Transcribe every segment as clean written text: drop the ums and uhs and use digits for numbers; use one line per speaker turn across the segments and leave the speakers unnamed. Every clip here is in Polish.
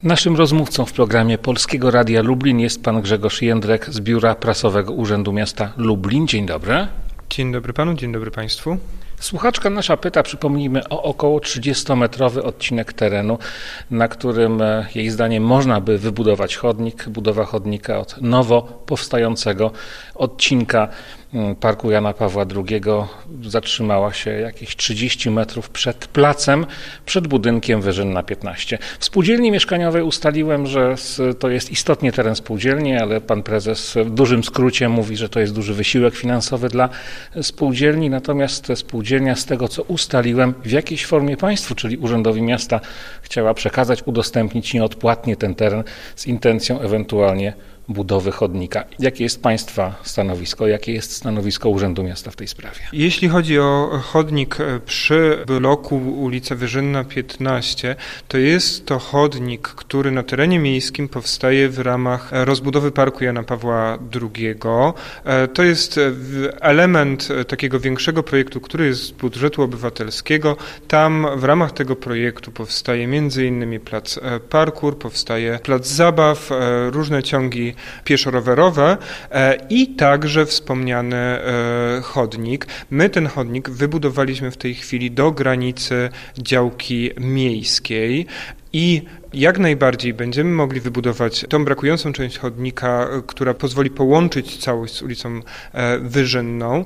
Naszym rozmówcą w programie Polskiego Radia Lublin jest pan Grzegorz Jędrek z Biura Prasowego Urzędu Miasta Lublin. Dzień dobry.
Dzień dobry panu, dzień dobry państwu.
Słuchaczka nasza pyta, przypomnijmy, o około 30-metrowy odcinek terenu, na którym jej zdaniem można by wybudować chodnik. Budowa chodnika od nowo powstającego odcinka Parku Jana Pawła II zatrzymała się jakieś 30 metrów przed placem, przed budynkiem Wyżynna 15. W spółdzielni mieszkaniowej ustaliłem, że to jest istotnie teren spółdzielni, ale pan prezes w dużym skrócie mówi, że to jest duży wysiłek finansowy dla spółdzielni, natomiast spółdzielnia, z tego co ustaliłem, w jakiejś formie państwu, czyli Urzędowi Miasta, chciała przekazać, udostępnić nieodpłatnie ten teren z intencją ewentualnie budowy chodnika. Jakie jest państwa stanowisko? Jakie jest stanowisko Urzędu Miasta w tej sprawie?
Jeśli chodzi o chodnik przy bloku ulica Wyżynna 15, to jest to chodnik, który na terenie miejskim powstaje w ramach rozbudowy Parku Jana Pawła II. To jest element takiego większego projektu, który jest z budżetu obywatelskiego. Tam w ramach tego projektu powstaje m.in. plac parkour, powstaje plac zabaw, różne ciągi pieszo-rowerowe i także wspomniany chodnik. My ten chodnik wybudowaliśmy w tej chwili do granicy działki miejskiej i jak najbardziej będziemy mogli wybudować tą brakującą część chodnika, która pozwoli połączyć całość z ulicą Wyżynną,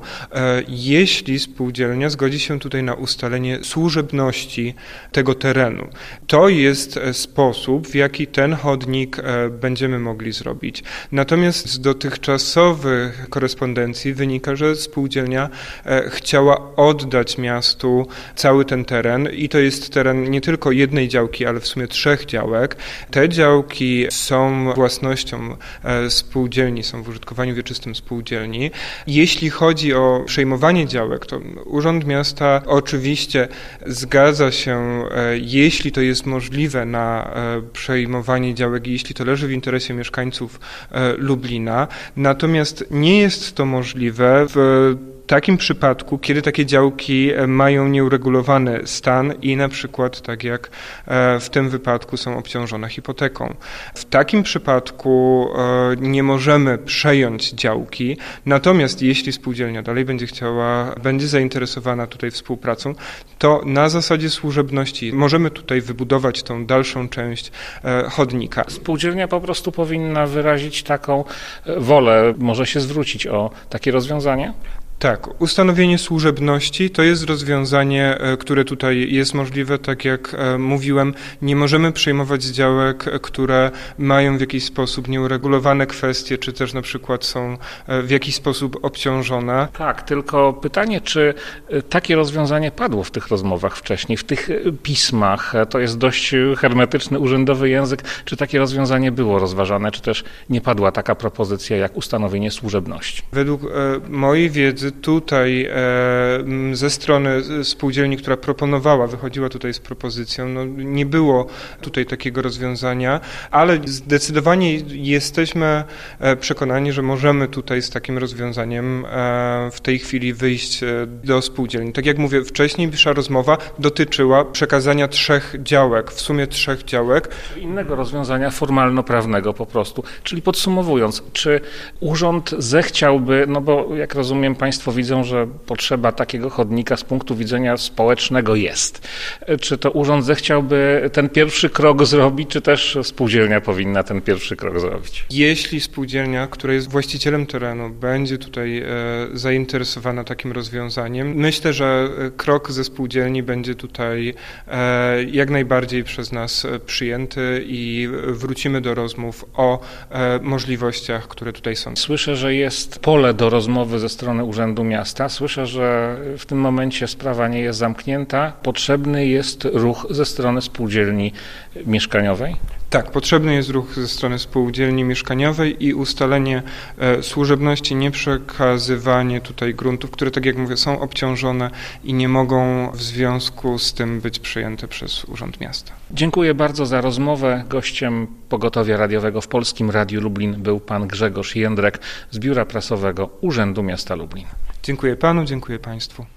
jeśli spółdzielnia zgodzi się tutaj na ustalenie służebności tego terenu. To jest sposób, w jaki ten chodnik będziemy mogli zrobić. Natomiast z dotychczasowych korespondencji wynika, że spółdzielnia chciała oddać miastu cały ten teren i to jest teren nie tylko jednej działki, ale w sumie 3 działek. Te działki są własnością spółdzielni, są w użytkowaniu wieczystym spółdzielni. Jeśli chodzi o przejmowanie działek, to Urząd Miasta oczywiście zgadza się, jeśli to jest możliwe, na przejmowanie działek i jeśli to leży w interesie mieszkańców Lublina. Natomiast nie jest to możliwe w takim przypadku, kiedy takie działki mają nieuregulowany stan i na przykład, tak jak w tym wypadku, są obciążone hipoteką. W takim przypadku nie możemy przejąć działki, natomiast jeśli spółdzielnia dalej będzie zainteresowana tutaj współpracą, to na zasadzie służebności możemy tutaj wybudować tą dalszą część chodnika.
Spółdzielnia po prostu powinna wyrazić taką wolę, może się zwrócić o takie rozwiązanie?
Tak, ustanowienie służebności to jest rozwiązanie, które tutaj jest możliwe. Tak jak mówiłem, nie możemy przejmować działek, które mają w jakiś sposób nieuregulowane kwestie, czy też na przykład są w jakiś sposób obciążone.
Tak, tylko pytanie, czy takie rozwiązanie padło w tych rozmowach wcześniej, w tych pismach, to jest dość hermetyczny urzędowy język, czy takie rozwiązanie było rozważane, czy też nie padła taka propozycja jak ustanowienie służebności?
Według mojej wiedzy tutaj ze strony spółdzielni, która wychodziła tutaj z propozycją, nie było tutaj takiego rozwiązania, ale zdecydowanie jesteśmy przekonani, że możemy tutaj z takim rozwiązaniem w tej chwili wyjść do spółdzielni. Tak jak mówię, wcześniejsza rozmowa dotyczyła przekazania 3 działek, w sumie 3 działek.
Innego rozwiązania formalno-prawnego po prostu. Czyli podsumowując, czy urząd zechciałby, bo jak rozumiem, państwo widzą, że potrzeba takiego chodnika z punktu widzenia społecznego jest. Czy to urząd zechciałby ten pierwszy krok zrobić, czy też spółdzielnia powinna ten pierwszy krok zrobić?
Jeśli spółdzielnia, która jest właścicielem terenu, będzie tutaj zainteresowana takim rozwiązaniem, myślę, że krok ze spółdzielni będzie tutaj jak najbardziej przez nas przyjęty i wrócimy do rozmów o możliwościach, które tutaj są.
Słyszę, że jest pole do rozmowy ze strony Urzędu Miasta. Słyszę, że w tym momencie sprawa nie jest zamknięta. Potrzebny jest ruch ze strony spółdzielni mieszkaniowej?
Tak, potrzebny jest ruch ze strony spółdzielni mieszkaniowej i ustalenie służebności, nieprzekazywanie tutaj gruntów, które, tak jak mówię, są obciążone i nie mogą w związku z tym być przejęte przez Urząd Miasta.
Dziękuję bardzo za rozmowę. Gościem Pogotowia Radiowego w Polskim Radiu Lublin był pan Grzegorz Jędrek z Biura Prasowego Urzędu Miasta Lublin.
Dziękuję panu, dziękuję państwu.